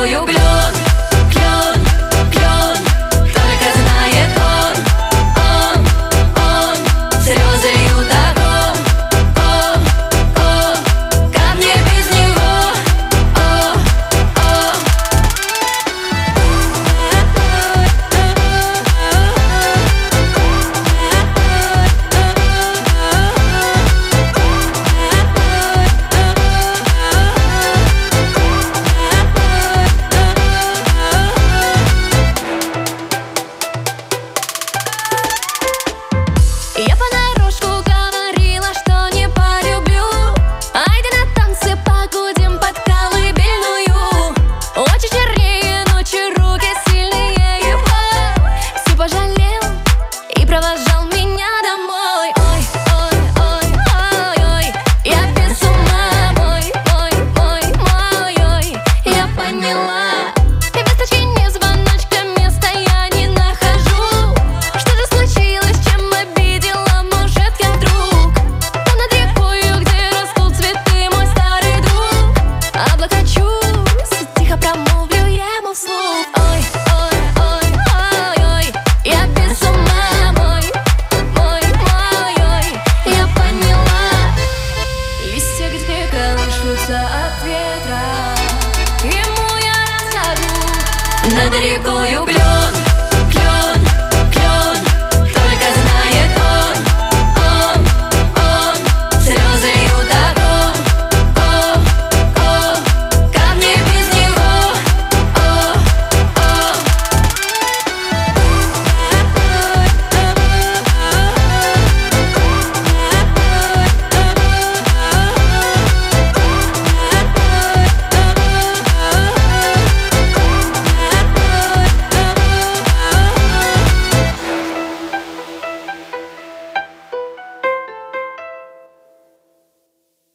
рекою клен, клен, клен, только знает он, слезы льют огонь, ко мне без него, Я понарошку говорила, что не полюблю. Айда на танцы погудим под колыбельную. Очи чернее ночи, руки сильнее его. Все пожалел и провожал меня домой. Ой, ой, ой, ой, ой, я без ума, мой, ой, я поняла. И весточки не звоночка, места я не нахожу. Что же случилось, чем обидела, может, я вдруг? Там над рекою, где растут цветы, мой старый друг. Облокочусь, тихо промолвлю ему вслух. Ой, ой, ой, ой, ой, я без ума, мой, ой, я поняла. Листья где колышутся от ветра, ему я расскажу. над рекою клен.